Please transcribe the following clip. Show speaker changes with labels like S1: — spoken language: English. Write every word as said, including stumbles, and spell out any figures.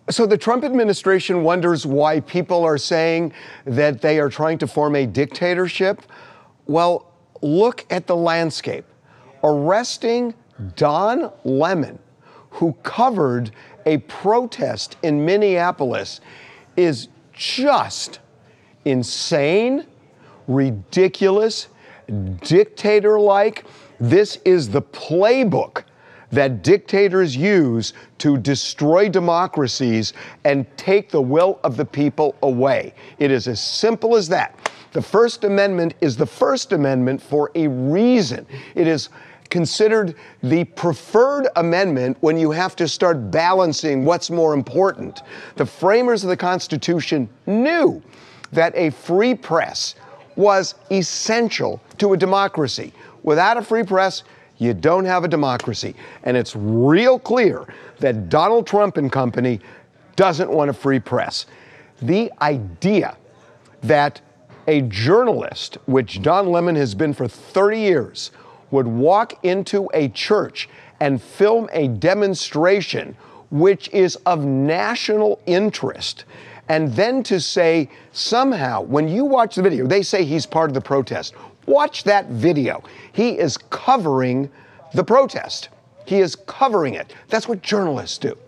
S1: So the Trump administration wonders why people are saying that they are trying to form a dictatorship. Well, look at the landscape. Arresting Don Lemon, who covered a protest in Minneapolis, is just insane, ridiculous, dictator-like. This is the playbook that dictators use to destroy democracies and take the will of the people away. It is as simple as that. The First Amendment is the First Amendment for a reason. It is considered the preferred amendment when you have to start balancing what's more important. The framers of the Constitution knew that a free press was essential to a democracy. Without a free press, you don't have a democracy. And it's real clear that Donald Trump and company doesn't want a free press. The idea that a journalist, which Don Lemon has been for thirty years, would walk into a church and film a demonstration which is of national interest, and then to say somehow, when you watch the video, they say he's part of the protest. Watch that video. He is covering the protest. He is covering it. That's what journalists do.